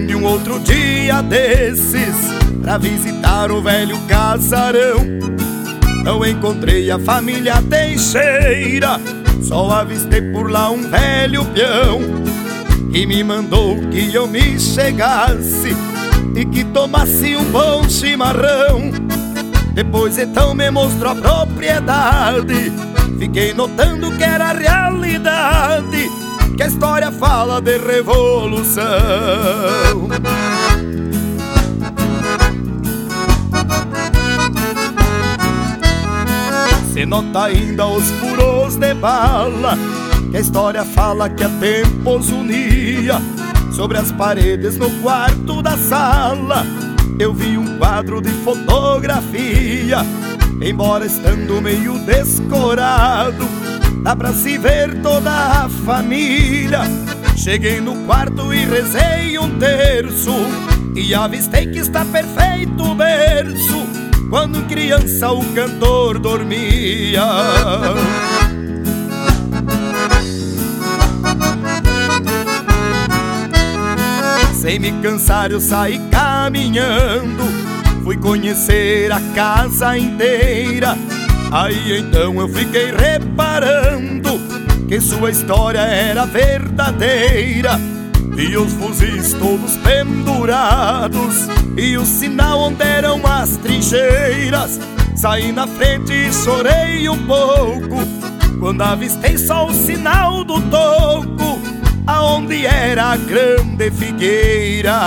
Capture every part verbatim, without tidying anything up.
Grande um outro dia desses, pra visitar o velho casarão. Não encontrei a família Teixeira, só avistei por lá um velho peão, que me mandou que eu me chegasse e que tomasse um bom chimarrão. Depois então me mostrou a propriedade, fiquei notando que era realidade, que a história fala de revolução. Se nota ainda os furos de bala, que a história fala que há tempos unia. Sobre as paredes no quarto da sala eu vi um quadro de fotografia. Embora estando meio descorado, dá pra se ver toda a família. Cheguei no quarto e rezei um terço, e avistei que está perfeito o berço, quando criança o cantor dormia. Sem me cansar eu saí caminhando, fui conhecer a casa inteira. Aí então eu fiquei reparando que sua história era verdadeira. Vi os fuzis todos pendurados e o sinal onde eram as trincheiras. Saí na frente e chorei um pouco, quando avistei só o sinal do toco, aonde era a grande figueira.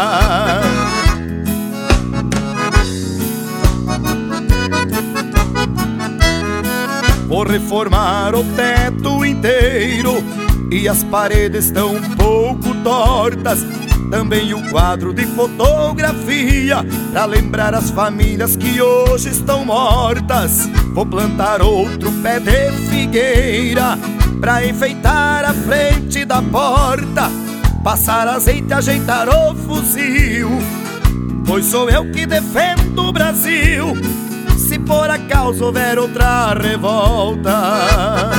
Vou reformar o teto inteiro e as paredes estão um pouco tortas, também o quadro de fotografia, pra lembrar as famílias que hoje estão mortas. Vou plantar outro pé de figueira pra enfeitar a frente da porta, passar azeite e ajeitar o fuzil, pois sou eu que defendo o Brasil, se por acaso houver outra revolta.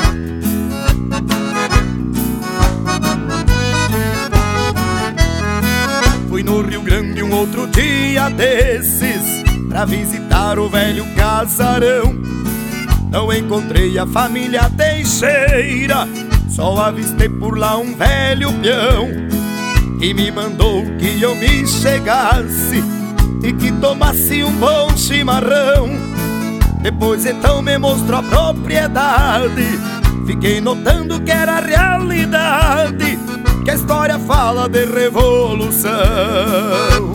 Fui no Rio Grande um outro dia desses, pra visitar o velho casarão. Não encontrei a família Teixeira, só avistei por lá um velho peão, que me mandou que eu me chegasse e que tomasse um bom chimarrão. Depois então me mostrou a propriedade, fiquei notando que era realidade, que a história fala de revolução.